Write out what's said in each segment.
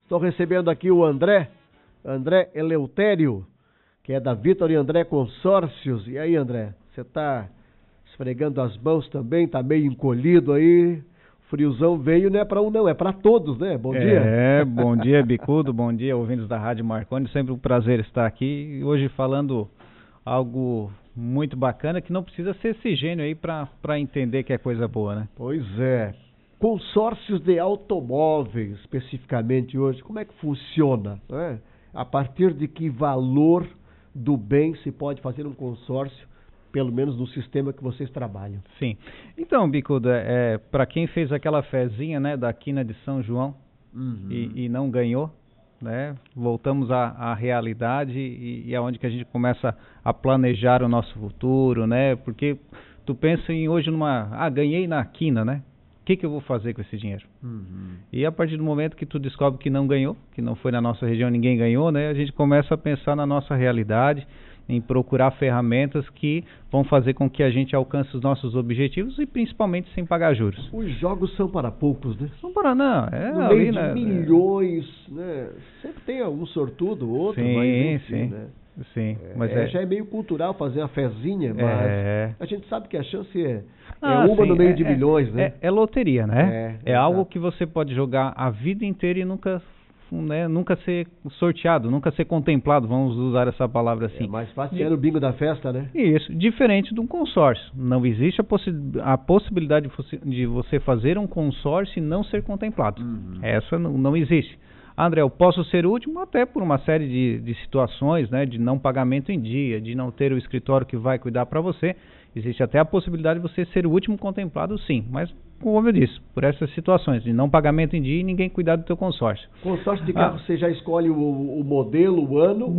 Estou recebendo aqui o André Eleutério, que é da Vitor e André Consórcios. E aí, André, você está esfregando as mãos também, está meio encolhido aí? Friozão veio, não é para um não, é para todos, né? Bom dia. Bom dia, Bicudo, bom dia, ouvintes da Rádio Marconi, sempre um prazer estar aqui, hoje falando algo muito bacana, que não precisa ser esse gênio aí para entender que é coisa boa, né? Pois é. Consórcios de automóveis, especificamente hoje, como é que funciona, né? A partir de que valor do bem se pode fazer um consórcio, pelo menos no sistema que vocês trabalham? Sim. Então, Bicudo, para quem fez aquela fezinha, né, da quina de São João e não ganhou, né, voltamos à realidade e é onde que a gente começa a planejar o nosso futuro, né, porque tu pensa em hoje ganhei na quina, né, o que eu vou fazer com esse dinheiro? E a partir do momento que tu descobre que não ganhou, que não foi na nossa região, ninguém ganhou, né, a gente começa a pensar na nossa realidade, em procurar ferramentas que vão fazer com que a gente alcance os nossos objetivos e principalmente sem pagar juros. Os jogos são para poucos, né? São para não, no ali, meio de milhões, né? Sempre tem algum sortudo, outro, Sim. Mas já é meio cultural fazer uma fezinha, mas a gente sabe que a chance é uma no meio de milhões, né? É loteria, né? É algo que você pode jogar a vida inteira e nunca ser sorteado, nunca ser contemplado, vamos usar essa palavra assim. É mais fácil ser o bingo da festa, né? Isso, diferente de um consórcio. Não existe a possibilidade de você fazer um consórcio e não ser contemplado. Essa não existe. André, eu posso ser o último até por uma série de situações, né, de não pagamento em dia, de não ter o escritório que vai cuidar para você. Existe até a possibilidade de você ser o último contemplado, sim, mas como eu disse, por essas situações de não pagamento em dia e ninguém cuidar do teu consórcio. Consórcio de carro, você já escolhe o modelo, o ano?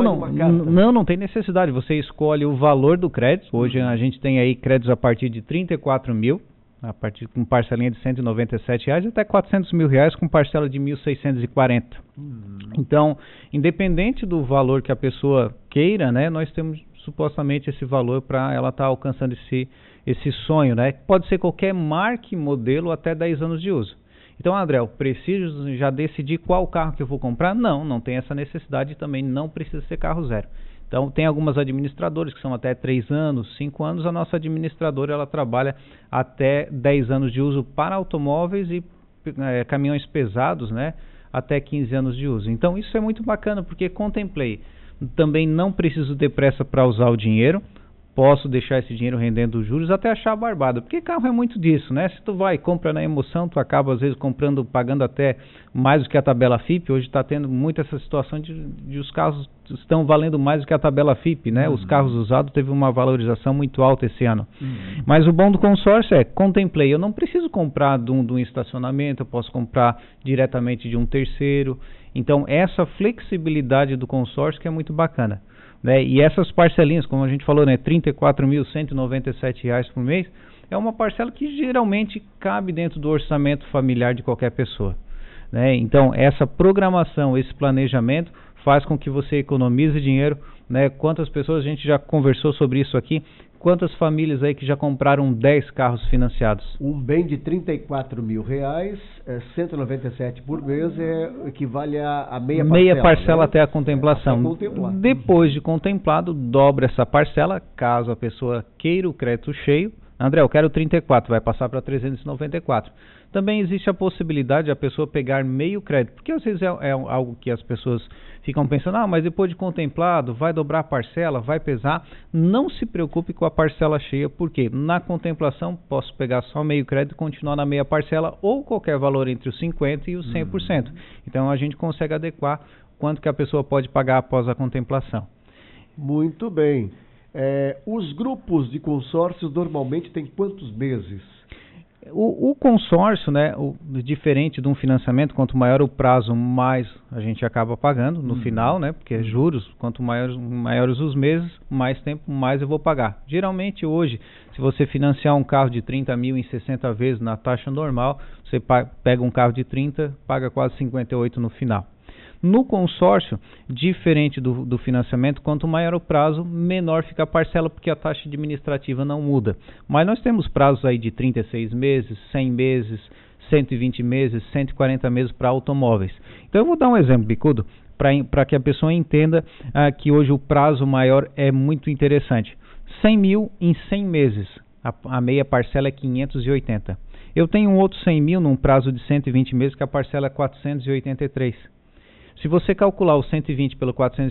Não tem necessidade. Você escolhe o valor do crédito. Hoje a gente tem aí créditos a partir de 34 mil, a partir com parcelinha de R$197 até R$400 mil com parcela de 1.640. Então, independente do valor que a pessoa queira, né, nós temos supostamente esse valor para ela estar alcançando esse sonho, né? Pode ser qualquer marca e modelo até 10 anos de uso. Então, André, eu preciso já decidir qual carro que eu vou comprar? Não tem essa necessidade e também não precisa ser carro zero. Então, tem algumas administradoras que são até 3 anos, 5 anos. A nossa administradora, ela trabalha até 10 anos de uso para automóveis e caminhões pesados, né? Até 15 anos de uso. Então, isso é muito bacana, porque contemplei. Também não preciso ter pressa para usar o dinheiro. Posso deixar esse dinheiro rendendo juros até achar barbado, porque carro é muito disso, né? Se tu vai e compra na emoção, tu acaba às vezes pagando até mais do que a tabela FIP. Hoje está tendo muito essa situação de os carros estão valendo mais do que a tabela FIP, né? Os carros usados teve uma valorização muito alta esse ano. Mas o bom do consórcio contemplei, eu não preciso comprar de um estacionamento, eu posso comprar diretamente de um terceiro. Então essa flexibilidade do consórcio que é muito bacana. Né? E essas parcelinhas, como a gente falou, né, R$34.197 por mês, é uma parcela que geralmente cabe dentro do orçamento familiar de qualquer pessoa. Né? Então, essa programação, esse planejamento faz com que você economize dinheiro. Né? Quantas pessoas, a gente já conversou sobre isso aqui, quantas famílias aí que já compraram 10 carros financiados? Um bem de R$34 mil, 197 por mês, equivale a meia parcela, né? até a contemplação. Depois de contemplado, dobra essa parcela, caso a pessoa queira o crédito cheio. André, eu quero 34, vai passar para 394. Também existe a possibilidade de a pessoa pegar meio crédito, porque às vezes é algo que as pessoas ficam pensando, mas depois de contemplado, vai dobrar a parcela, vai pesar. Não se preocupe com a parcela cheia, porque na contemplação posso pegar só meio crédito e continuar na meia parcela, ou qualquer valor entre os 50% e os 100%. Então a gente consegue adequar quanto que a pessoa pode pagar após a contemplação. Muito bem. Os grupos de consórcios normalmente têm quantos meses? O consórcio, né, diferente de um financiamento, quanto maior o prazo, mais a gente acaba pagando no final, né, porque é juros, quanto maiores os meses, mais tempo, mais eu vou pagar. Geralmente hoje, se você financiar um carro de 30 mil em 60 vezes na taxa normal, você pega um carro de 30, paga quase 58 no final. No consórcio, diferente do financiamento, quanto maior o prazo, menor fica a parcela, porque a taxa administrativa não muda. Mas nós temos prazos aí de 36 meses, 100 meses, 120 meses, 140 meses para automóveis. Então eu vou dar um exemplo, Bicudo, para que a pessoa entenda que hoje o prazo maior é muito interessante. 100 mil em 100 meses, a meia parcela é 580. Eu tenho um outro 100 mil num prazo de 120 meses que a parcela é 483. Se você calcular o 120 pelo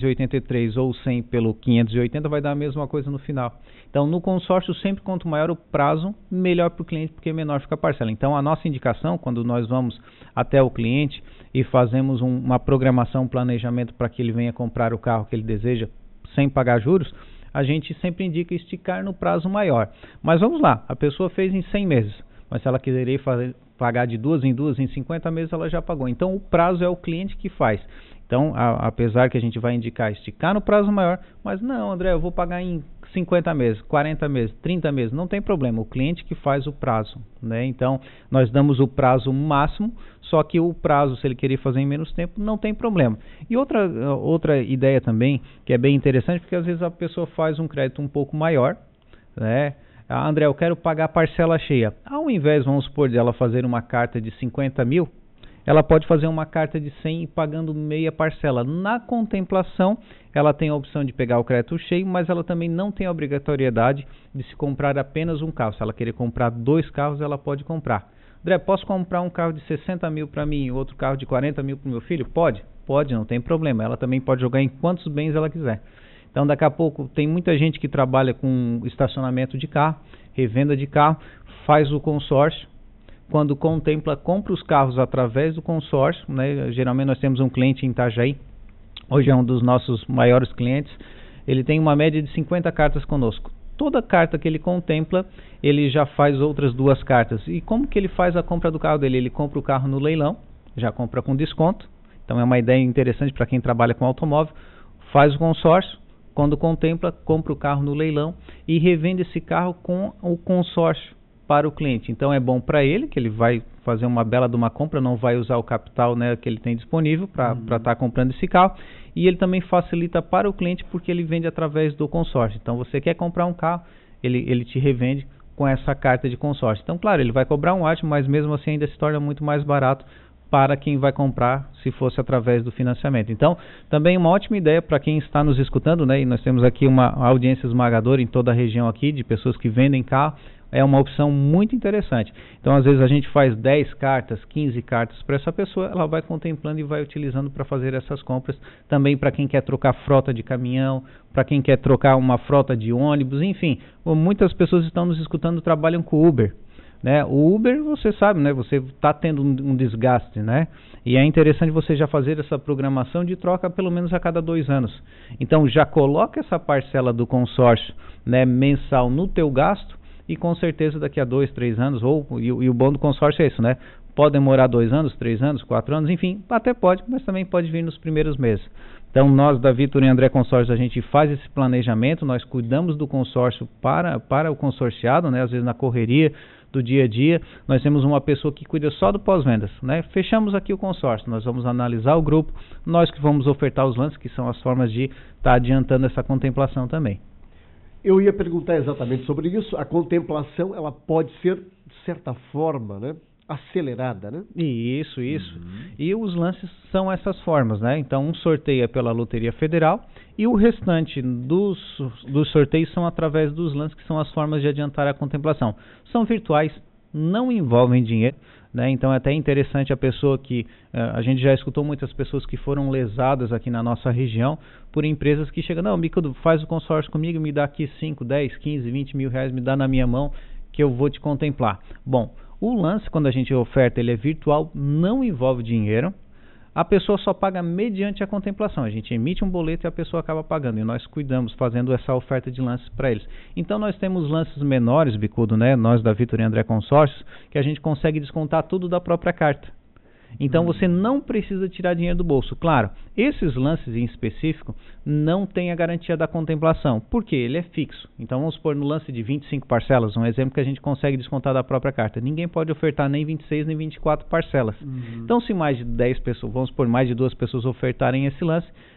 483 ou o 100 pelo 580, vai dar a mesma coisa no final. Então, no consórcio, sempre quanto maior o prazo, melhor para o cliente, porque menor fica a parcela. Então, a nossa indicação, quando nós vamos até o cliente e fazemos uma programação, um planejamento para que ele venha comprar o carro que ele deseja sem pagar juros, a gente sempre indica esticar no prazo maior. Mas vamos lá, a pessoa fez em 100 meses, mas se ela quiser pagar de 2 em 2, em 50 meses ela já pagou. Então o prazo é o cliente que faz. Então, apesar que a gente vai indicar esticar no prazo maior, mas não, André, eu vou pagar em 50 meses, 40 meses, 30 meses, não tem problema, o cliente que faz o prazo, né? Então, nós damos o prazo máximo, só que o prazo, se ele querer fazer em menos tempo, não tem problema. E outra ideia também, que é bem interessante, porque às vezes a pessoa faz um crédito um pouco maior, né? André, eu quero pagar a parcela cheia. Ao invés, vamos supor, de ela fazer uma carta de 50 mil, ela pode fazer uma carta de 100 e pagando meia parcela. Na contemplação, ela tem a opção de pegar o crédito cheio, mas ela também não tem a obrigatoriedade de se comprar apenas um carro. Se ela querer comprar 2 carros, ela pode comprar. André, posso comprar um carro de 60 mil para mim e outro carro de 40 mil para o meu filho? Pode? Pode, não tem problema. Ela também pode jogar em quantos bens ela quiser. Então, daqui a pouco, tem muita gente que trabalha com estacionamento de carro, revenda de carro, faz o consórcio. Quando contempla, compra os carros através do consórcio, né? Geralmente nós temos um cliente em Itajaí, hoje é um dos nossos maiores clientes, ele tem uma média de 50 cartas conosco. Toda carta que ele contempla, ele já faz outras 2 cartas. E como que ele faz a compra do carro dele? Ele compra o carro no leilão, já compra com desconto, então é uma ideia interessante para quem trabalha com automóvel, faz o consórcio, quando contempla, compra o carro no leilão e revende esse carro com o consórcio para o cliente. Então é bom para ele, que ele vai fazer uma bela de uma compra, não vai usar o capital, né, que ele tem disponível para estar comprando esse carro, e ele também facilita para o cliente porque ele vende através do consórcio. Então você quer comprar um carro, ele te revende com essa carta de consórcio. Então claro, ele vai cobrar um ágio, mas mesmo assim ainda se torna muito mais barato para quem vai comprar se fosse através do financiamento. Então, também uma ótima ideia para quem está nos escutando, né? E nós temos aqui uma audiência esmagadora em toda a região aqui, de pessoas que vendem carro, é uma opção muito interessante. Então, às vezes a gente faz 10 cartas, 15 cartas para essa pessoa, ela vai contemplando e vai utilizando para fazer essas compras. Também para quem quer trocar frota de caminhão, para quem quer trocar uma frota de ônibus, enfim. Muitas pessoas estão nos escutando, trabalham com Uber. Né? O Uber, você sabe, né? Você está tendo um desgaste, né? E é interessante você já fazer essa programação de troca pelo menos a cada 2 anos. Então já coloca essa parcela do consórcio, né, mensal no teu gasto e com certeza daqui a 2, 3 anos, e o bom do consórcio é isso, né? Pode demorar 2 anos, 3 anos, 4 anos, enfim, até pode, mas também pode vir nos primeiros meses. Então nós da Vitor e André Consórcio, a gente faz esse planejamento, nós cuidamos do consórcio para o consorciado, né? Às vezes na correria do dia a dia, nós temos uma pessoa que cuida só do pós-vendas, né? Fechamos aqui o consórcio, nós vamos analisar o grupo, nós que vamos ofertar os lances, que são as formas de estar adiantando essa contemplação também. Eu ia perguntar exatamente sobre isso. A contemplação, ela pode ser, de certa forma, né, acelerada, né? Isso. E os lances são essas formas, né? Então, um sorteio é pela Loteria Federal e o restante dos sorteios são através dos lances, que são as formas de adiantar a contemplação. São virtuais, não envolvem dinheiro, né? Então é até interessante a pessoa que... a gente já escutou muitas pessoas que foram lesadas aqui na nossa região por empresas que chegam, não, Bicudo, faz o consórcio comigo, me dá aqui 5, 10, 15, 20 mil reais, me dá na minha mão que eu vou te contemplar. Bom, o lance, quando a gente oferta, ele é virtual, não envolve dinheiro. A pessoa só paga mediante a contemplação. A gente emite um boleto e a pessoa acaba pagando. E nós cuidamos, fazendo essa oferta de lances para eles. Então nós temos lances menores, Bicudo, né? Nós da Vitor e André Consórcios, que a gente consegue descontar tudo da própria carta. Então você não precisa tirar dinheiro do bolso. Claro, esses lances em específico não tem a garantia da contemplação. Por quê? Ele é fixo. Então vamos supor no lance de 25 parcelas, um exemplo que a gente consegue descontar da própria carta. Ninguém pode ofertar nem 26 nem 24 parcelas. Então se mais de 10 pessoas, vamos supor mais de 2 pessoas ofertarem esse lance,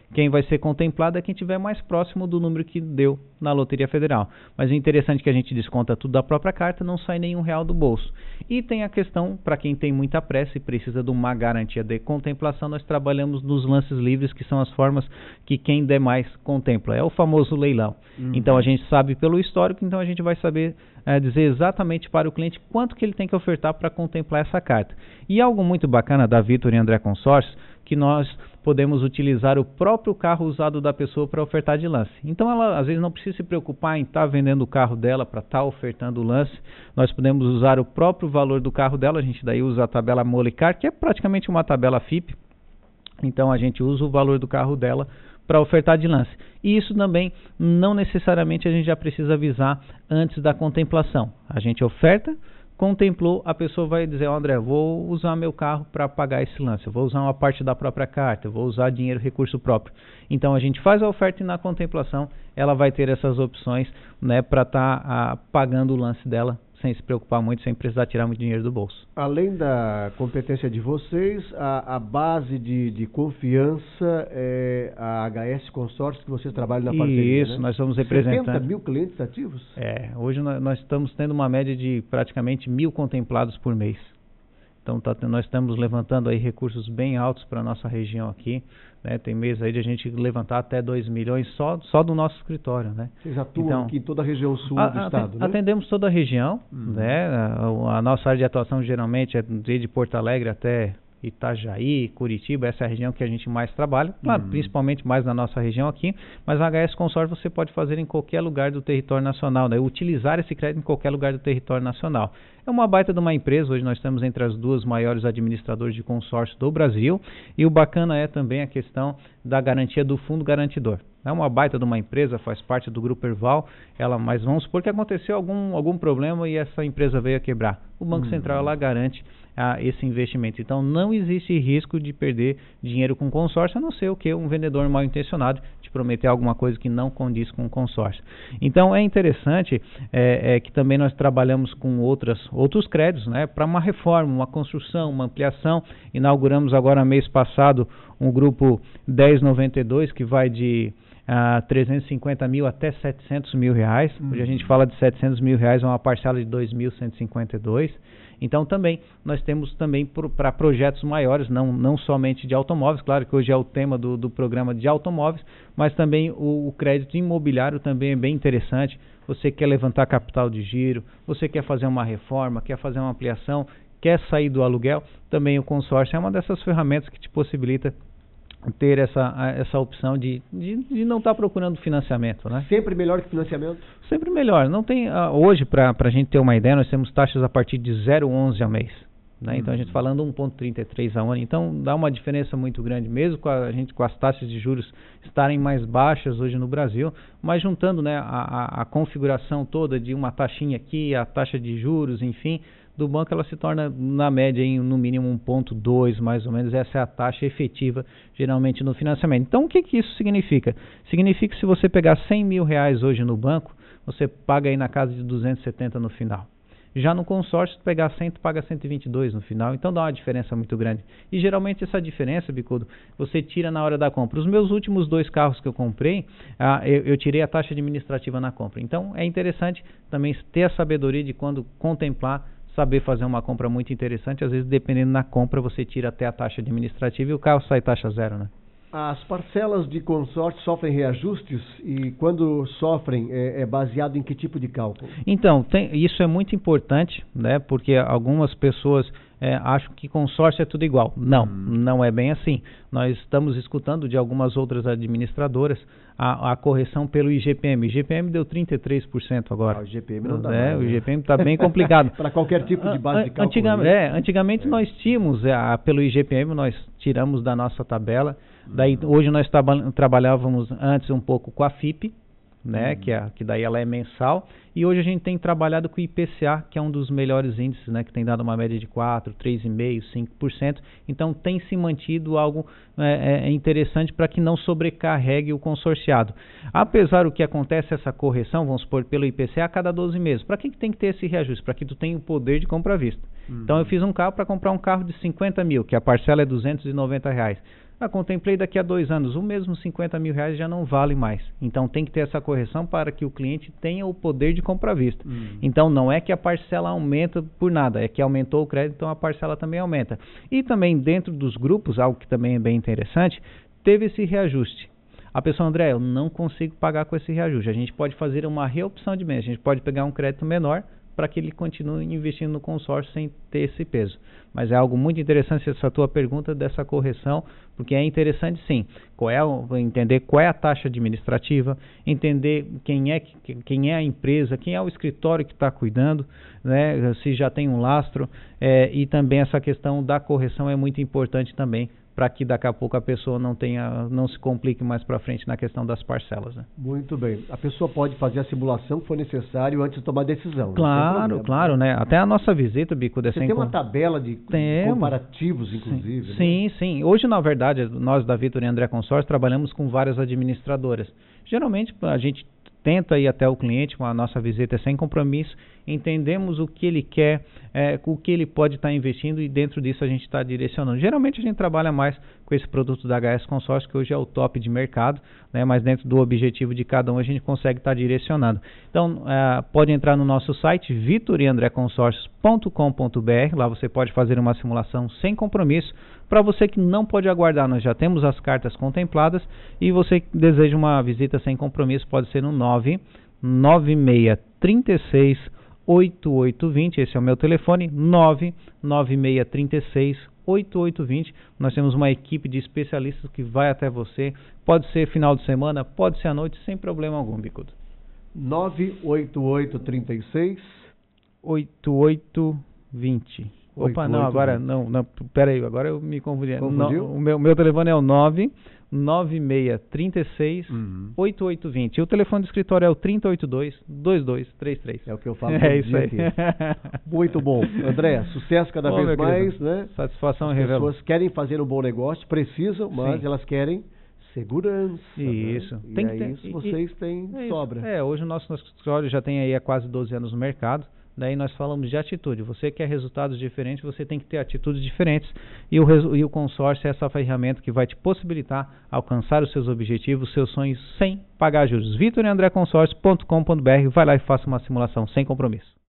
quem vai ser contemplado é quem estiver mais próximo do número que deu na Loteria Federal. Mas o interessante é que a gente desconta tudo da própria carta, não sai nenhum real do bolso. E tem a questão, para quem tem muita pressa e precisa de uma garantia de contemplação, nós trabalhamos nos lances livres, que são as formas que quem der mais contempla. É o famoso leilão. Então a gente sabe pelo histórico, então a gente vai saber dizer exatamente para o cliente quanto que ele tem que ofertar para contemplar essa carta. E algo muito bacana da Vitor e André Consórcios, que nós podemos utilizar o próprio carro usado da pessoa para ofertar de lance. Então ela às vezes não precisa se preocupar em estar vendendo o carro dela para estar ofertando o lance. Nós podemos usar o próprio valor do carro dela, a gente daí usa a tabela Molicar, que é praticamente uma tabela FIP. Então a gente usa o valor do carro dela para ofertar de lance. E isso também não necessariamente a gente já precisa avisar antes da contemplação. A gente oferta, contemplou, a pessoa vai dizer, André, vou usar meu carro para pagar esse lance, eu vou usar uma parte da própria carta, eu vou usar dinheiro, recurso próprio. Então a gente faz a oferta e na contemplação ela vai ter essas opções, né, para estar pagando o lance dela sem se preocupar muito, sem precisar tirar muito dinheiro do bolso. Além da competência de vocês, a base de confiança é a HS Consórcio, que vocês trabalham na parceria, Isso, né? nós somos representantes. 70 mil clientes ativos? Hoje nós estamos tendo uma média de praticamente 1.000 contemplados por mês. Então nós estamos levantando aí recursos bem altos para a nossa região aqui, né? Tem mês aí de a gente levantar até 2 milhões só do nosso escritório, né? Vocês atuam aqui em toda a região sul do estado, né? Atendemos toda a região, né? A nossa área de atuação geralmente é desde Porto Alegre até Itajaí, Curitiba, essa é a região que a gente mais trabalha, claro, principalmente mais na nossa região aqui, mas a HS Consórcio você pode fazer em qualquer lugar do território nacional, né? Utilizar esse crédito em qualquer lugar do território nacional. É uma baita de uma empresa, hoje nós estamos entre as duas maiores administradoras de consórcio do Brasil, e o bacana é também a questão da garantia do fundo garantidor. É uma baita de uma empresa, faz parte do Grupo Erval, mas vamos supor que aconteceu algum problema e essa empresa veio a quebrar. O Banco Central ela garante esse investimento. Então não existe risco de perder dinheiro com consórcio, a não ser o que um vendedor mal intencionado te prometer alguma coisa que não condiz com o consórcio. Então é interessante que também nós trabalhamos com outros créditos, né, para uma reforma, uma construção, uma ampliação. Inauguramos agora mês passado um grupo 1092 que vai de 350 mil até 700 mil reais. Hoje a gente fala de 700 mil reais, é uma parcela de 2.152. Então também, nós temos também para projetos maiores, não somente de automóveis, claro que hoje é o tema do programa de automóveis, mas também o crédito imobiliário também é bem interessante. Você quer levantar capital de giro, você quer fazer uma reforma, quer fazer uma ampliação, quer sair do aluguel, também o consórcio é uma dessas ferramentas que te possibilita ter essa opção de não estar procurando financiamento, né? Sempre melhor que financiamento? Sempre melhor. Não tem, hoje, para a gente ter uma ideia, nós temos taxas a partir de 0,11 ao mês. Né? Então a gente falando 1,33 ao ano, então dá uma diferença muito grande, mesmo com as taxas de juros estarem mais baixas hoje no Brasil, mas juntando, né, a configuração toda de uma taxinha aqui, a taxa de juros, enfim, do banco, ela se torna na média no mínimo 1,2 mais ou menos. Essa é a taxa efetiva geralmente no financiamento. Então o que isso significa? Significa que se você pegar 100 mil reais hoje no banco, você paga aí na casa de 270 no final. Já no consórcio, se pegar 100, tu paga 122 no final, então dá uma diferença muito grande. E geralmente essa diferença, Bicudo, você tira na hora da compra. Os meus últimos 2 carros que eu comprei, eu tirei a taxa administrativa na compra. Então é interessante também ter a sabedoria de quando contemplar, saber fazer uma compra muito interessante. Às vezes, dependendo da compra, você tira até a taxa administrativa e o carro sai taxa zero, né? As parcelas de consórcio sofrem reajustes e quando sofrem é baseado em que tipo de cálculo? Então, isso é muito importante, né? Porque algumas pessoas acham que consórcio é tudo igual. Não é bem assim. Nós estamos escutando de algumas outras administradoras a correção pelo IGPM. O IGPM deu 33% agora. O IGPM não dá O IGPM está bem complicado. Para qualquer tipo de base de cálculo. Antigamente nós tínhamos, pelo IGPM, nós tiramos da nossa tabela. Daí, hoje nós trabalhávamos antes um pouco com a FIP, né, que daí ela é mensal, e hoje a gente tem trabalhado com o IPCA, que é um dos melhores índices, né, que tem dado uma média de 4%, 3,5%, 5%, então tem se mantido algo interessante para que não sobrecarregue o consorciado. Apesar do que acontece, essa correção, vamos supor, pelo IPCA a cada 12 meses, para que tem que ter esse reajuste? Para que tu tenha o poder de compra à vista. Então eu fiz um carro para comprar um carro de 50 mil, que a parcela é R$290. Contemplei daqui a 2 anos, o mesmo 50 mil reais já não vale mais. Então tem que ter essa correção para que o cliente tenha o poder de compra à vista. Então não é que a parcela aumenta por nada, é que aumentou o crédito, então a parcela também aumenta. E também dentro dos grupos, algo que também é bem interessante, teve esse reajuste. A pessoa, André, eu não consigo pagar com esse reajuste. A gente pode fazer uma reopção de bens, a gente pode pegar um crédito menor para que ele continue investindo no consórcio sem ter esse peso. Mas é algo muito interessante essa tua pergunta dessa correção, porque é interessante sim, entender qual é a taxa administrativa, entender quem é a empresa, quem é o escritório que está cuidando, né, se já tem um lastro, e também essa questão da correção é muito importante também, para que daqui a pouco a pessoa não se complique mais para frente na questão das parcelas. Né? Muito bem. A pessoa pode fazer a simulação que for necessário antes de tomar a decisão. Claro, né? Até a nossa visita, Bicuda, você tem uma tabela de comparativos, inclusive. Sim. Hoje, na verdade, nós da Vitor e André Consórcio trabalhamos com várias administradoras. Geralmente, a gente tenta ir até o cliente, a nossa visita é sem compromisso, entendemos o que ele quer, o que ele pode estar investindo e dentro disso a gente está direcionando. Geralmente a gente trabalha mais com esse produto da HS Consórcio, que hoje é o top de mercado, né, mas dentro do objetivo de cada um a gente consegue estar direcionando. Então, pode entrar no nosso site vitoriandreconsórcios.com.br, lá você pode fazer uma simulação sem compromisso. Para você que não pode aguardar, nós já temos as cartas contempladas e você que deseja uma visita sem compromisso, pode ser no 996368820, esse é o meu telefone, 996368820. Nós temos uma equipe de especialistas que vai até você, pode ser final de semana, pode ser à noite, sem problema algum, Bicudo. 988368820. Opa, não, agora não, pera aí, agora eu me confundi. Confundiu? O meu telefone é o 996368820. E o telefone do escritório é o 3082-2233. É o que eu falo. É isso aí. Aqui. Muito bom. André, sucesso cada vez mais, né? Satisfação, As pessoas querem fazer um bom negócio, precisam, mas elas querem segurança. Isso. Né? Tem que ter, isso vocês têm sobra. Hoje o nosso escritório já tem aí há quase 12 anos no mercado. Daí nós falamos de atitude. Você quer resultados diferentes, você tem que ter atitudes diferentes. E o consórcio é essa ferramenta que vai te possibilitar alcançar os seus objetivos, seus sonhos, sem pagar juros. vitoriandreconsórcio.com.br. Vai lá e faça uma simulação sem compromisso.